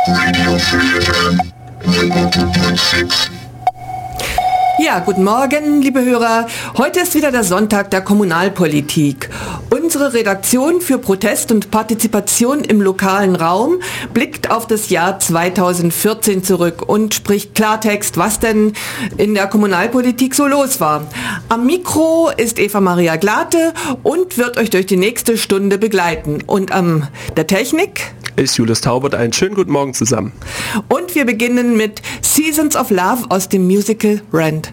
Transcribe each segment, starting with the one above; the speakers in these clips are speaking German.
Radio Free FM 102.6. Ja, guten Morgen, liebe Hörer. Heute ist wieder der Sonntag der Kommunalpolitik. Unsere Redaktion für Protest und Partizipation im lokalen Raum blickt auf das Jahr 2014 zurück und spricht Klartext, was denn in der Kommunalpolitik so los war. Am Mikro ist Eva Maria Glate und wird euch durch die nächste Stunde begleiten. Und an der Technik ist Julius Taubert. Einen schönen guten Morgen zusammen. Und wir beginnen mit Seasons of Love aus dem Musical Rent.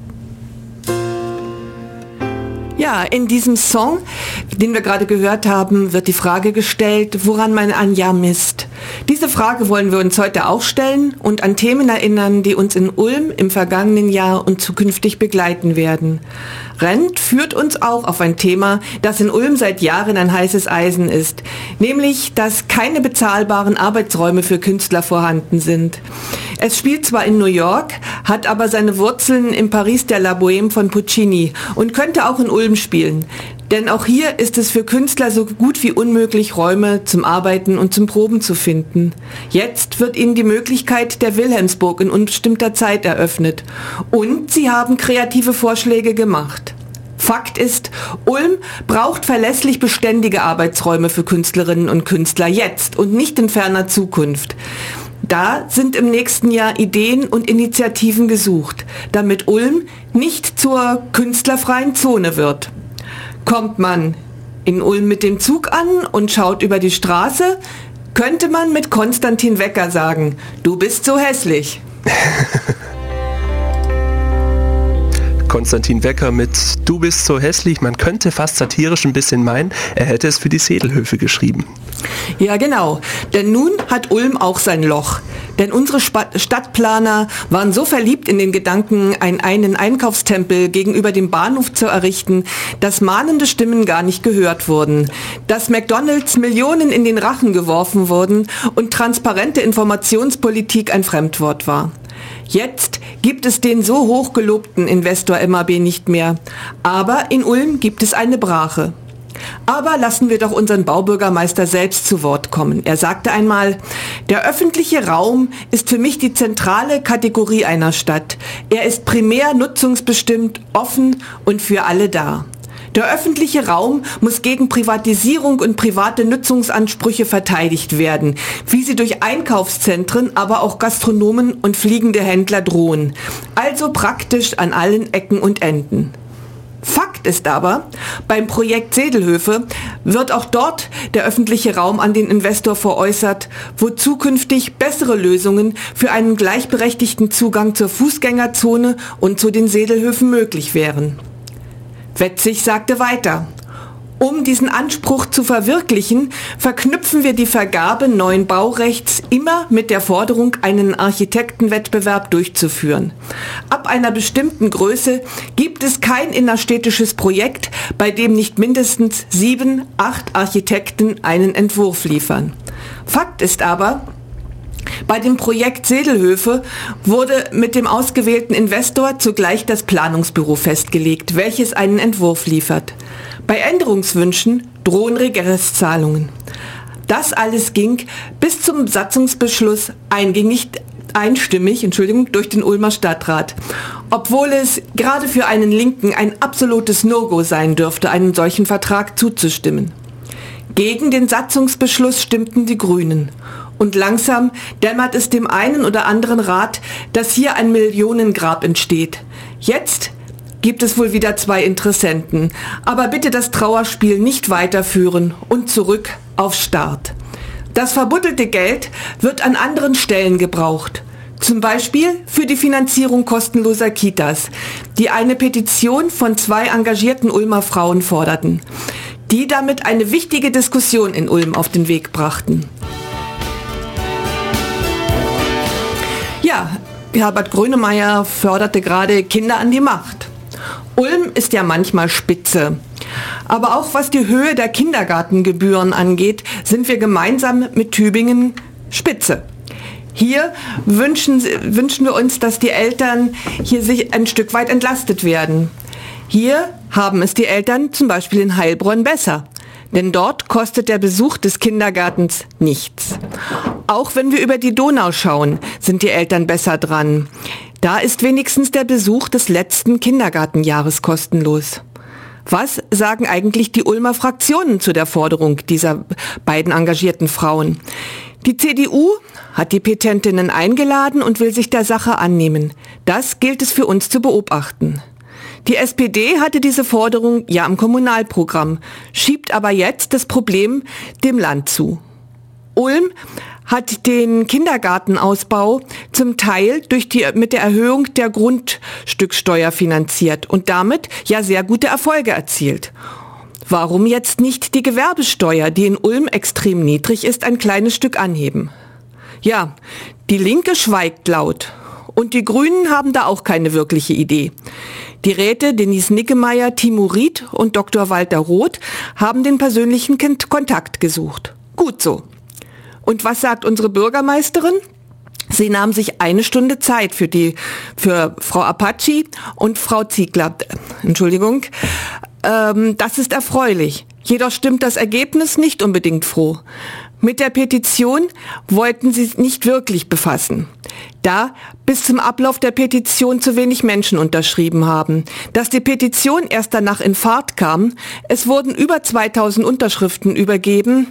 Ja, in diesem Song, den wir gerade gehört haben, wird die Frage gestellt, woran man ein Jahr misst. Diese Frage wollen wir uns heute auch stellen und an Themen erinnern, die uns in Ulm im vergangenen Jahr und zukünftig begleiten werden. Rent führt uns auch auf ein Thema, das in Ulm seit Jahren ein heißes Eisen ist, nämlich, dass keine bezahlbaren Arbeitsräume für Künstler vorhanden sind. Es spielt zwar in New York, hat aber seine Wurzeln im Paris de la Bohème von Puccini und könnte auch in Ulm spielen. Denn auch hier ist es für Künstler so gut wie unmöglich, Räume zum Arbeiten und zum Proben zu finden. Jetzt wird ihnen die Möglichkeit der Wilhelmsburg in unbestimmter Zeit eröffnet. Und sie haben kreative Vorschläge gemacht. Fakt ist, Ulm braucht verlässlich beständige Arbeitsräume für Künstlerinnen und Künstler jetzt und nicht in ferner Zukunft. Da sind im nächsten Jahr Ideen und Initiativen gesucht, damit Ulm nicht zur künstlerfreien Zone wird. Kommt man in Ulm mit dem Zug an und schaut über die Straße, könnte man mit Konstantin Wecker sagen, du bist so hässlich. Konstantin Wecker mit Du bist so hässlich. Man könnte fast satirisch ein bisschen meinen, er hätte es für die Sedelhöfe geschrieben. Ja, genau. Denn nun hat Ulm auch sein Loch. Denn unsere Stadtplaner waren so verliebt in den Gedanken, einen Einkaufstempel gegenüber dem Bahnhof zu errichten, dass mahnende Stimmen gar nicht gehört wurden. Dass McDonald's Millionen in den Rachen geworfen wurden und transparente Informationspolitik ein Fremdwort war. Jetzt gibt es den so hochgelobten Investor MAB nicht mehr. Aber in Ulm gibt es eine Brache. Aber lassen wir doch unseren Baubürgermeister selbst zu Wort kommen. Er sagte einmal, der öffentliche Raum ist für mich die zentrale Kategorie einer Stadt. Er ist primär nutzungsbestimmt, offen und für alle da. Der öffentliche Raum muss gegen Privatisierung und private Nutzungsansprüche verteidigt werden, wie sie durch Einkaufszentren, aber auch Gastronomen und fliegende Händler drohen. Also praktisch an allen Ecken und Enden. Fakt ist aber, beim Projekt Sedelhöfe wird auch dort der öffentliche Raum an den Investor veräußert, wo zukünftig bessere Lösungen für einen gleichberechtigten Zugang zur Fußgängerzone und zu den Sedelhöfen möglich wären. Wetzig sagte weiter, um diesen Anspruch zu verwirklichen, verknüpfen wir die Vergabe neuen Baurechts immer mit der Forderung, einen Architektenwettbewerb durchzuführen. Ab einer bestimmten Größe gibt es kein innerstädtisches Projekt, bei dem nicht mindestens 7, 8 Architekten einen Entwurf liefern. Fakt ist aber, bei dem Projekt Sedelhöfe wurde mit dem ausgewählten Investor zugleich das Planungsbüro festgelegt, welches einen Entwurf liefert. Bei Änderungswünschen drohen Regresszahlungen. Das alles ging bis zum Satzungsbeschluss einstimmig durch den Ulmer Stadtrat. Obwohl es gerade für einen Linken ein absolutes No-Go sein dürfte, einen solchen Vertrag zuzustimmen. Gegen den Satzungsbeschluss stimmten die Grünen. Und langsam dämmert es dem einen oder anderen Rat, dass hier ein Millionengrab entsteht. Jetzt gibt es wohl wieder 2 Interessenten. Aber bitte das Trauerspiel nicht weiterführen und zurück auf Start. Das verbuddelte Geld wird an anderen Stellen gebraucht. Zum Beispiel für die Finanzierung kostenloser Kitas, die eine Petition von 2 engagierten Ulmer Frauen forderten, die damit eine wichtige Diskussion in Ulm auf den Weg brachten. Ja, Herbert Grönemeyer förderte gerade Kinder an die Macht. Ulm ist ja manchmal spitze. Aber auch was die Höhe der Kindergartengebühren angeht, sind wir gemeinsam mit Tübingen spitze. Hier wünschen wir uns, dass die Eltern hier sich ein Stück weit entlastet werden. Hier haben es die Eltern zum Beispiel in Heilbronn besser. Denn dort kostet der Besuch des Kindergartens nichts. Auch wenn wir über die Donau schauen, sind die Eltern besser dran. Da ist wenigstens der Besuch des letzten Kindergartenjahres kostenlos. Was sagen eigentlich die Ulmer Fraktionen zu der Forderung dieser beiden engagierten Frauen? Die CDU hat die Petentinnen eingeladen und will sich der Sache annehmen. Das gilt es für uns zu beobachten. Die SPD hatte diese Forderung ja im Kommunalprogramm, schiebt aber jetzt das Problem dem Land zu. Ulm hat den Kindergartenausbau zum Teil mit der Erhöhung der Grundstücksteuer finanziert und damit ja sehr gute Erfolge erzielt. Warum jetzt nicht die Gewerbesteuer, die in Ulm extrem niedrig ist, ein kleines Stück anheben? Ja, die Linke schweigt laut und die Grünen haben da auch keine wirkliche Idee. Die Räte Denise Niggemeier, Timo Ried und Dr. Walter Roth haben den persönlichen Kontakt gesucht. Gut so. Und was sagt unsere Bürgermeisterin? Sie nahm sich 1 Stunde Zeit für Frau Apache und Frau Ziegler. Entschuldigung. Das ist erfreulich. Jedoch stimmt das Ergebnis nicht unbedingt froh. Mit der Petition wollten sie nicht wirklich befassen, da bis zum Ablauf der Petition zu wenig Menschen unterschrieben haben. Dass die Petition erst danach in Fahrt kam, es wurden über 2000 Unterschriften übergeben,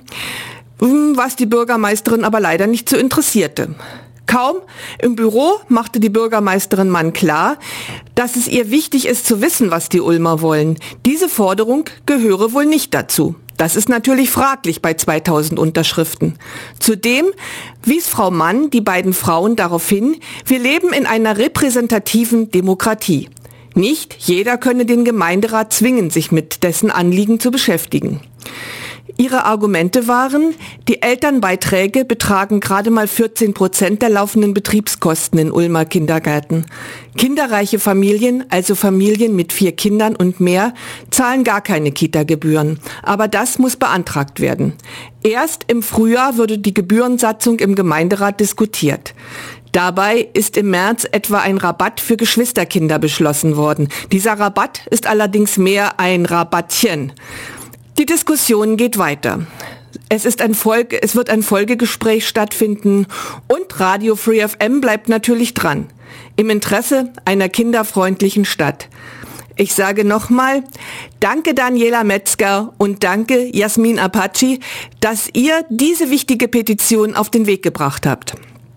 was die Bürgermeisterin aber leider nicht so interessierte. Kaum im Büro machte die Bürgermeisterin Mann klar, dass es ihr wichtig ist zu wissen, was die Ulmer wollen. Diese Forderung gehöre wohl nicht dazu. Das ist natürlich fraglich bei 2000 Unterschriften. Zudem wies Frau Mann die beiden Frauen darauf hin, wir leben in einer repräsentativen Demokratie. Nicht jeder könne den Gemeinderat zwingen, sich mit dessen Anliegen zu beschäftigen. Ihre Argumente waren, die Elternbeiträge betragen gerade mal 14% der laufenden Betriebskosten in Ulmer Kindergärten. Kinderreiche Familien, also Familien mit 4 Kindern und mehr, zahlen gar keine Kita-Gebühren. Aber das muss beantragt werden. Erst im Frühjahr würde die Gebührensatzung im Gemeinderat diskutiert. Dabei ist im März etwa ein Rabatt für Geschwisterkinder beschlossen worden. Dieser Rabatt ist allerdings mehr ein Rabattchen. Die Diskussion geht weiter. Es wird ein Folgegespräch stattfinden und Radio Free FM bleibt natürlich dran. Im Interesse einer kinderfreundlichen Stadt. Ich sage nochmal, danke Daniela Metzger und danke Jasmin Apache, dass ihr diese wichtige Petition auf den Weg gebracht habt.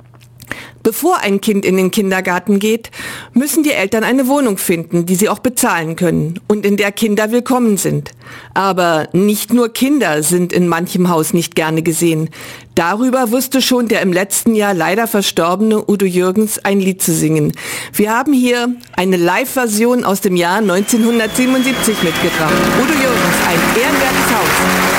Bevor ein Kind in den Kindergarten geht, müssen die Eltern eine Wohnung finden, die sie auch bezahlen können und in der Kinder willkommen sind. Aber nicht nur Kinder sind in manchem Haus nicht gerne gesehen. Darüber wusste schon der im letzten Jahr leider verstorbene Udo Jürgens ein Lied zu singen. Wir haben hier eine Live-Version aus dem Jahr 1977 mitgebracht. Udo Jürgens, ein ehrenwertes Haus.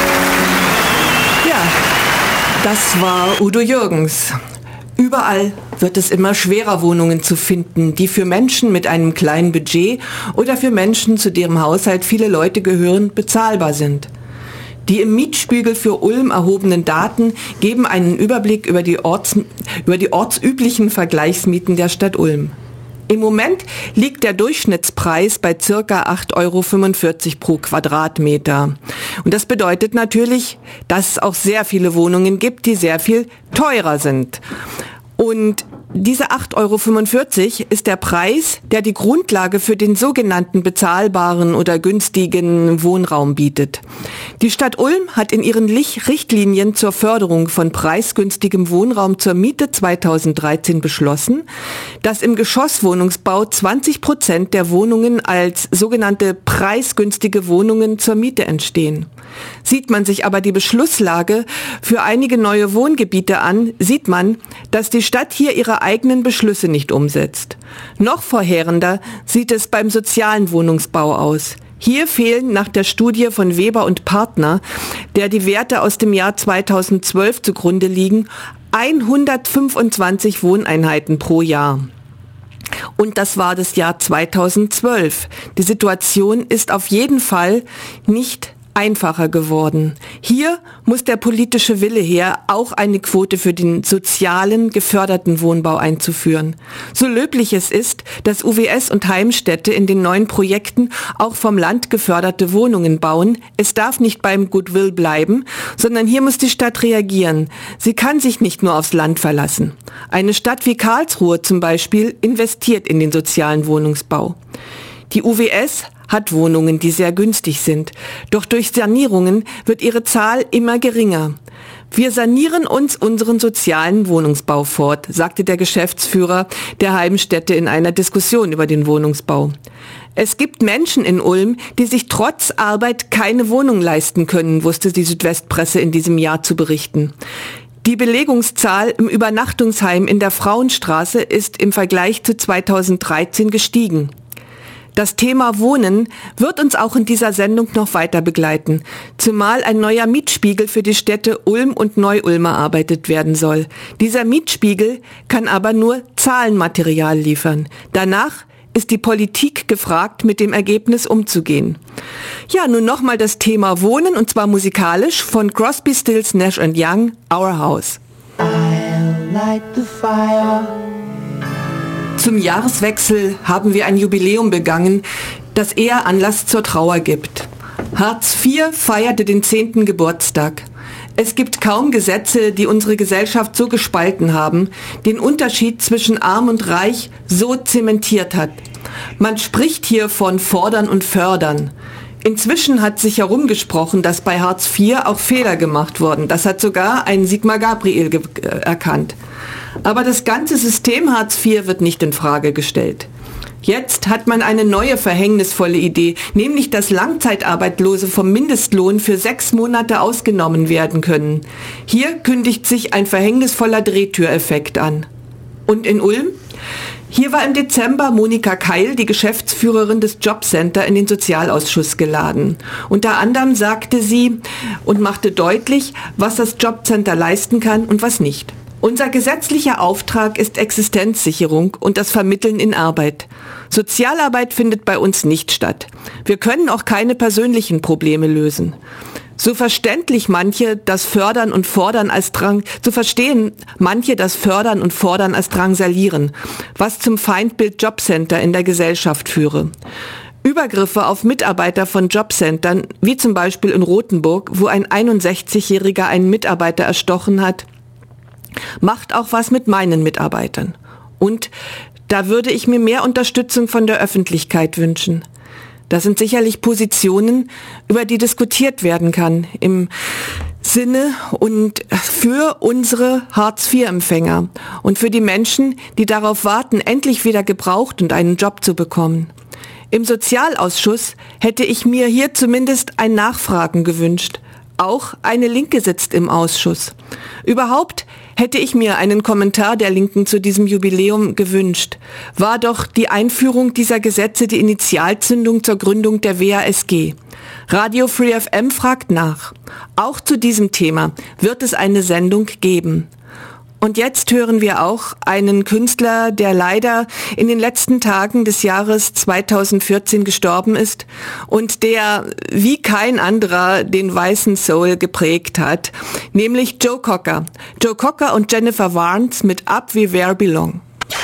Ja, das war Udo Jürgens. Überall wird es immer schwerer, Wohnungen zu finden, die für Menschen mit einem kleinen Budget oder für Menschen, zu deren Haushalt viele Leute gehören, bezahlbar sind. Die im Mietspiegel für Ulm erhobenen Daten geben einen Überblick über die ortsüblichen Vergleichsmieten der Stadt Ulm. Im Moment liegt der Durchschnittspreis bei ca. 8,45 € pro Quadratmeter. Und das bedeutet natürlich, dass es auch sehr viele Wohnungen gibt, die sehr viel teurer sind. Und diese 8,45 € ist der Preis, der die Grundlage für den sogenannten bezahlbaren oder günstigen Wohnraum bietet. Die Stadt Ulm hat in ihren Richtlinien zur Förderung von preisgünstigem Wohnraum zur Miete 2013 beschlossen, dass im Geschosswohnungsbau 20% der Wohnungen als sogenannte preisgünstige Wohnungen zur Miete entstehen. Sieht man sich aber die Beschlusslage für einige neue Wohngebiete an, sieht man, dass die Stadt hier ihre eigenen Beschlüsse nicht umsetzt. Noch verheerender sieht es beim sozialen Wohnungsbau aus. Hier fehlen nach der Studie von Weber und Partner, der die Werte aus dem Jahr 2012 zugrunde liegen, 125 Wohneinheiten pro Jahr. Und das war das Jahr 2012. Die Situation ist auf jeden Fall nicht einfacher geworden. Hier muss der politische Wille her, auch eine Quote für den sozialen, geförderten Wohnbau einzuführen. So löblich es ist, dass UWS und Heimstätte in den neuen Projekten auch vom Land geförderte Wohnungen bauen, es darf nicht beim Goodwill bleiben, sondern hier muss die Stadt reagieren. Sie kann sich nicht nur aufs Land verlassen. Eine Stadt wie Karlsruhe zum Beispiel investiert in den sozialen Wohnungsbau. Die UWS hat Wohnungen, die sehr günstig sind. Doch durch Sanierungen wird ihre Zahl immer geringer. Wir sanieren uns unseren sozialen Wohnungsbau fort, sagte der Geschäftsführer der Heimstätte in einer Diskussion über den Wohnungsbau. Es gibt Menschen in Ulm, die sich trotz Arbeit keine Wohnung leisten können, wusste die Südwestpresse in diesem Jahr zu berichten. Die Belegungszahl im Übernachtungsheim in der Frauenstraße ist im Vergleich zu 2013 gestiegen. Das Thema Wohnen wird uns auch in dieser Sendung noch weiter begleiten, zumal ein neuer Mietspiegel für die Städte Ulm und Neu-Ulm erarbeitet werden soll. Dieser Mietspiegel kann aber nur Zahlenmaterial liefern. Danach ist die Politik gefragt, mit dem Ergebnis umzugehen. Ja, nun nochmal das Thema Wohnen, und zwar musikalisch von Crosby, Stills, Nash & Young, Our House. I'll light the fire. Zum Jahreswechsel haben wir ein Jubiläum begangen, das eher Anlass zur Trauer gibt. Hartz IV feierte den 10. Geburtstag. Es gibt kaum Gesetze, die unsere Gesellschaft so gespalten haben, den Unterschied zwischen Arm und Reich so zementiert hat. Man spricht hier von Fordern und Fördern. Inzwischen hat sich herumgesprochen, dass bei Hartz IV auch Fehler gemacht wurden. Das hat sogar ein Sigmar Gabriel erkannt. Aber das ganze System Hartz IV wird nicht in Frage gestellt. Jetzt hat man eine neue verhängnisvolle Idee, nämlich dass Langzeitarbeitslose vom Mindestlohn für 6 Monate ausgenommen werden können. Hier kündigt sich ein verhängnisvoller Drehtüreffekt an. Und in Ulm? Hier war im Dezember Monika Keil, die Geschäftsführerin des Jobcenter, in den Sozialausschuss geladen. Unter anderem sagte sie und machte deutlich, was das Jobcenter leisten kann und was nicht. Unser gesetzlicher Auftrag ist Existenzsicherung und das Vermitteln in Arbeit. Sozialarbeit findet bei uns nicht statt. Wir können auch keine persönlichen Probleme lösen. So verstehen manche das Fördern und Fordern als Drangsalieren, was zum Feindbild Jobcenter in der Gesellschaft führe. Übergriffe auf Mitarbeiter von Jobcentern, wie zum Beispiel in Rothenburg, wo ein 61-Jähriger einen Mitarbeiter erstochen hat, macht auch was mit meinen Mitarbeitern. Und da würde ich mir mehr Unterstützung von der Öffentlichkeit wünschen. Das sind sicherlich Positionen, über die diskutiert werden kann, im Sinne und für unsere Hartz-IV-Empfänger und für die Menschen, die darauf warten, endlich wieder gebraucht und einen Job zu bekommen. Im Sozialausschuss hätte ich mir hier zumindest ein Nachfragen gewünscht. Auch eine Linke sitzt im Ausschuss. Überhaupt hätte ich mir einen Kommentar der Linken zu diesem Jubiläum gewünscht. War doch die Einführung dieser Gesetze die Initialzündung zur Gründung der WASG. Radio Free FM fragt nach. Auch zu diesem Thema wird es eine Sendung geben. Und jetzt hören wir auch einen Künstler, der leider in den letzten Tagen des Jahres 2014 gestorben ist und der wie kein anderer den weißen Soul geprägt hat, nämlich Joe Cocker. Joe Cocker und Jennifer Warnes mit Up We Where Belong.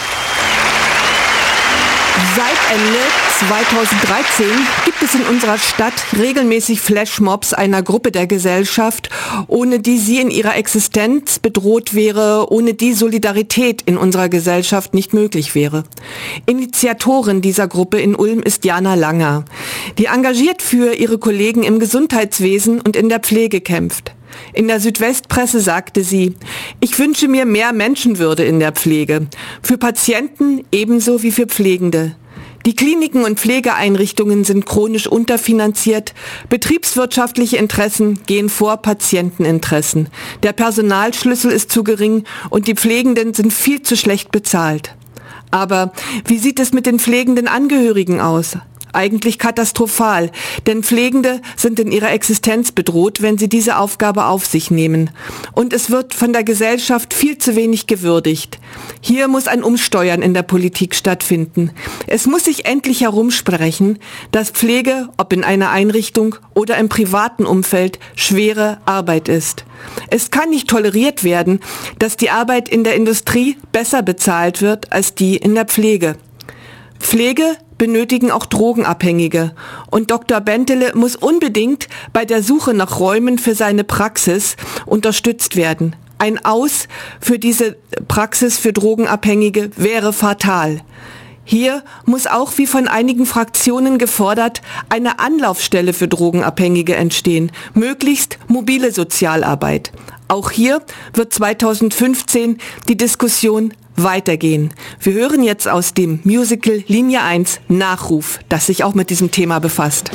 Seit Ende 2013 gibt es in unserer Stadt regelmäßig Flashmobs einer Gruppe der Gesellschaft, ohne die sie in ihrer Existenz bedroht wäre, ohne die Solidarität in unserer Gesellschaft nicht möglich wäre. Initiatorin dieser Gruppe in Ulm ist Jana Langer, die engagiert für ihre Kollegen im Gesundheitswesen und in der Pflege kämpft. In der Südwestpresse sagte sie: Ich wünsche mir mehr Menschenwürde in der Pflege, für Patienten ebenso wie für Pflegende. Die Kliniken und Pflegeeinrichtungen sind chronisch unterfinanziert, betriebswirtschaftliche Interessen gehen vor Patienteninteressen, der Personalschlüssel ist zu gering und die Pflegenden sind viel zu schlecht bezahlt. Aber wie sieht es mit den pflegenden Angehörigen aus? Eigentlich katastrophal, denn Pflegende sind in ihrer Existenz bedroht, wenn sie diese Aufgabe auf sich nehmen. Und es wird von der Gesellschaft viel zu wenig gewürdigt. Hier muss ein Umsteuern in der Politik stattfinden. Es muss sich endlich herumsprechen, dass Pflege, ob in einer Einrichtung oder im privaten Umfeld, schwere Arbeit ist. Es kann nicht toleriert werden, dass die Arbeit in der Industrie besser bezahlt wird als die in der Pflege. Pflege benötigen auch Drogenabhängige. Und Dr. Bentele muss unbedingt bei der Suche nach Räumen für seine Praxis unterstützt werden. Ein Aus für diese Praxis für Drogenabhängige wäre fatal. Hier muss auch, wie von einigen Fraktionen gefordert, eine Anlaufstelle für Drogenabhängige entstehen, möglichst mobile Sozialarbeit. Auch hier wird 2015 die Diskussion weitergehen. Wir hören jetzt aus dem Musical Linie 1 Nachruf, das sich auch mit diesem Thema befasst.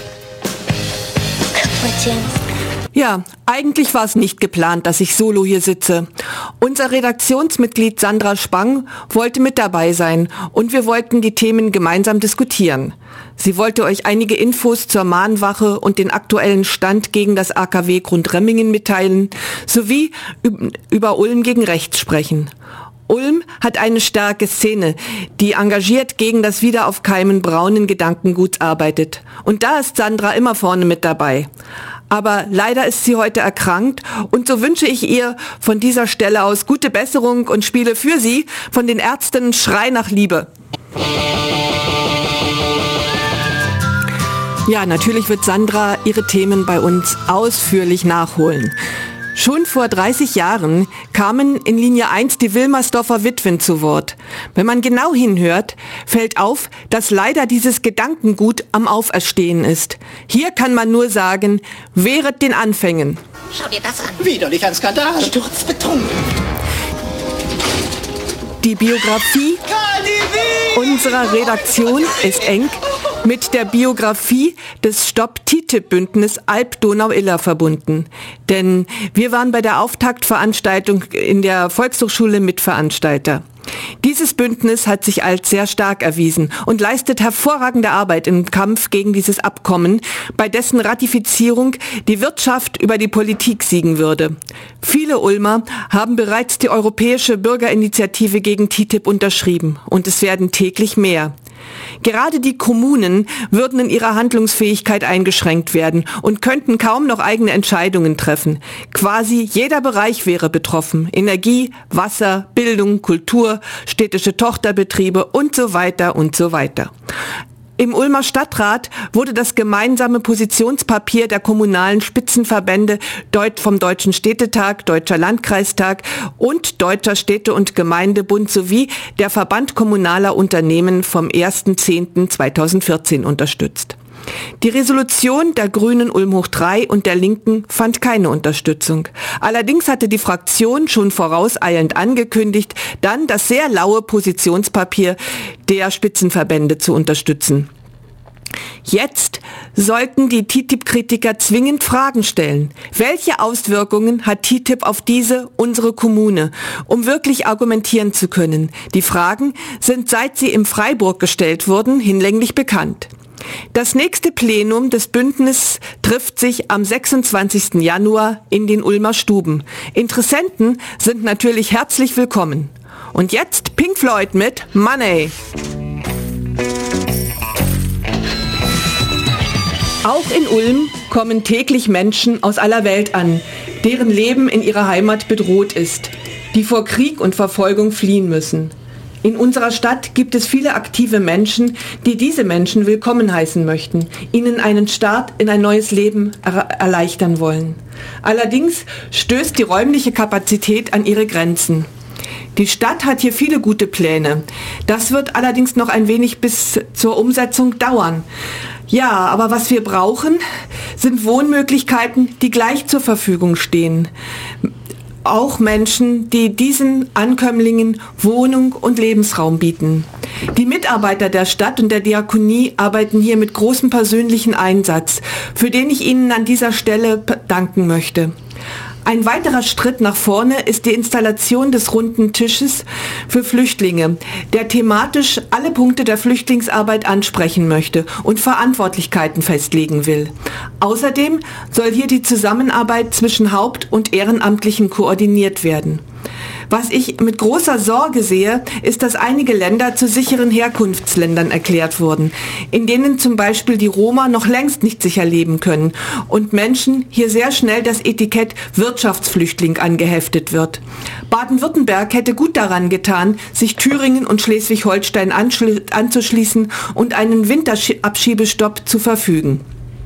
Ja, eigentlich war es nicht geplant, dass ich solo hier sitze. Unser Redaktionsmitglied Sandra Spang wollte mit dabei sein und wir wollten die Themen gemeinsam diskutieren. Sie wollte euch einige Infos zur Mahnwache und den aktuellen Stand gegen das AKW Grundremmingen mitteilen, sowie über Ulm gegen rechts sprechen. Ulm hat eine starke Szene, die engagiert gegen das Wiederaufkeimen braunen Gedankenguts arbeitet. Und da ist Sandra immer vorne mit dabei. Aber leider ist sie heute erkrankt und so wünsche ich ihr von dieser Stelle aus gute Besserung und spiele für sie von den Ärzten Schrei nach Liebe. Ja, natürlich wird Sandra ihre Themen bei uns ausführlich nachholen. Schon vor 30 Jahren kamen in Linie 1 die Wilmersdorfer Witwen zu Wort. Wenn man genau hinhört, fällt auf, dass leider dieses Gedankengut am Auferstehen ist. Hier kann man nur sagen, wehret den Anfängen. Schau dir das an. Widerlich ein Skandal. Sturzbeton. Die Biografie unserer Redaktion ist eng mit der Biografie des Stopp-TTIP-Bündnis Alb-Donau-Iller verbunden. Denn wir waren bei der Auftaktveranstaltung in der Volkshochschule Mitveranstalter. Dieses Bündnis hat sich als sehr stark erwiesen und leistet hervorragende Arbeit im Kampf gegen dieses Abkommen, bei dessen Ratifizierung die Wirtschaft über die Politik siegen würde. Viele Ulmer haben bereits die Europäische Bürgerinitiative gegen TTIP unterschrieben und es werden täglich mehr. Gerade die Kommunen würden in ihrer Handlungsfähigkeit eingeschränkt werden und könnten kaum noch eigene Entscheidungen treffen. Quasi jeder Bereich wäre betroffen. Energie, Wasser, Bildung, Kultur, städtische Tochterbetriebe und so weiter und so weiter. Im Ulmer Stadtrat wurde das gemeinsame Positionspapier der kommunalen Spitzenverbände vom Deutschen Städtetag, Deutscher Landkreistag und Deutscher Städte- und Gemeindebund sowie der Verband kommunaler Unternehmen vom 1.10.2014 unterstützt. Die Resolution der Grünen Ulm hoch 3 und der Linken fand keine Unterstützung. Allerdings hatte die Fraktion schon vorauseilend angekündigt, dann das sehr laue Positionspapier der Spitzenverbände zu unterstützen. Jetzt sollten die TTIP-Kritiker zwingend Fragen stellen. Welche Auswirkungen hat TTIP auf unsere Kommune, um wirklich argumentieren zu können? Die Fragen sind, seit sie in Freiburg gestellt wurden, hinlänglich bekannt. Das nächste Plenum des Bündnisses trifft sich am 26. Januar in den Ulmer Stuben. Interessenten sind natürlich herzlich willkommen. Und jetzt Pink Floyd mit Money. Auch in Ulm kommen täglich Menschen aus aller Welt an, deren Leben in ihrer Heimat bedroht ist, die vor Krieg und Verfolgung fliehen müssen. In unserer Stadt gibt es viele aktive Menschen, die diese Menschen willkommen heißen möchten, ihnen einen Start in ein neues Leben erleichtern wollen. Allerdings stößt die räumliche Kapazität an ihre Grenzen. Die Stadt hat hier viele gute Pläne. Das wird allerdings noch ein wenig bis zur Umsetzung dauern. Ja, aber was wir brauchen, sind Wohnmöglichkeiten, die gleich zur Verfügung stehen. Auch Menschen, die diesen Ankömmlingen Wohnung und Lebensraum bieten. Die Mitarbeiter der Stadt und der Diakonie arbeiten hier mit großem persönlichen Einsatz, für den ich Ihnen an dieser Stelle danken möchte. Ein weiterer Schritt nach vorne ist die Installation des runden Tisches für Flüchtlinge, der thematisch alle Punkte der Flüchtlingsarbeit ansprechen möchte und Verantwortlichkeiten festlegen will. Außerdem soll hier die Zusammenarbeit zwischen Haupt- und Ehrenamtlichen koordiniert werden. Was ich mit großer Sorge sehe, ist, dass einige Länder zu sicheren Herkunftsländern erklärt wurden, in denen zum Beispiel die Roma noch längst nicht sicher leben können und Menschen hier sehr schnell das Etikett Wirtschaftsflüchtling angeheftet wird. Baden-Württemberg hätte gut daran getan, sich Thüringen und Schleswig-Holstein anzuschließen und einen Winterabschiebestopp zu verfügen.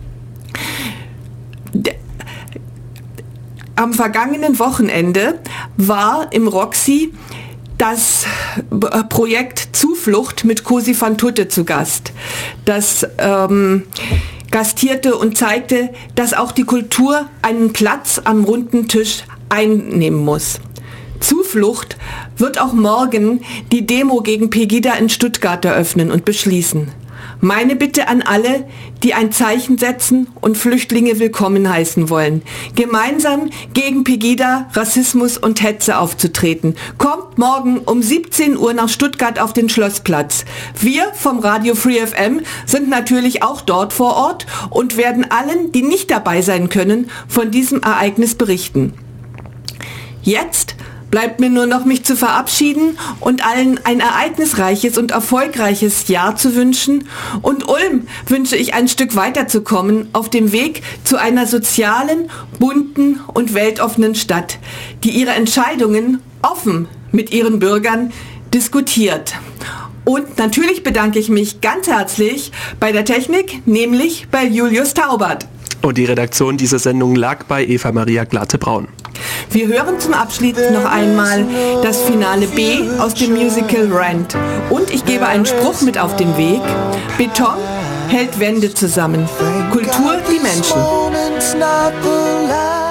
Am vergangenen Wochenende war im Roxy das Projekt Zuflucht mit Cosi van Tutte zu Gast. Das gastierte und zeigte, dass auch die Kultur einen Platz am runden Tisch einnehmen muss. Zuflucht wird auch morgen die Demo gegen Pegida in Stuttgart eröffnen und beschließen. Meine Bitte an alle, die ein Zeichen setzen und Flüchtlinge willkommen heißen wollen, gemeinsam gegen Pegida, Rassismus und Hetze aufzutreten. Kommt morgen um 17 Uhr nach Stuttgart auf den Schlossplatz. Wir vom Radio Free FM sind natürlich auch dort vor Ort und werden allen, die nicht dabei sein können, von diesem Ereignis berichten. Jetzt bleibt mir nur noch, mich zu verabschieden und allen ein ereignisreiches und erfolgreiches Jahr zu wünschen. Und Ulm wünsche ich ein Stück weiterzukommen auf dem Weg zu einer sozialen, bunten und weltoffenen Stadt, die ihre Entscheidungen offen mit ihren Bürgern diskutiert. Und natürlich bedanke ich mich ganz herzlich bei der Technik, nämlich bei Julius Taubert. Und die Redaktion dieser Sendung lag bei Eva Maria Glatte-Braun. Wir hören zum Abschluss noch einmal das Finale B aus dem Musical Rent. Und ich gebe einen Spruch mit auf den Weg. Beton hält Wände zusammen. Kultur die Menschen.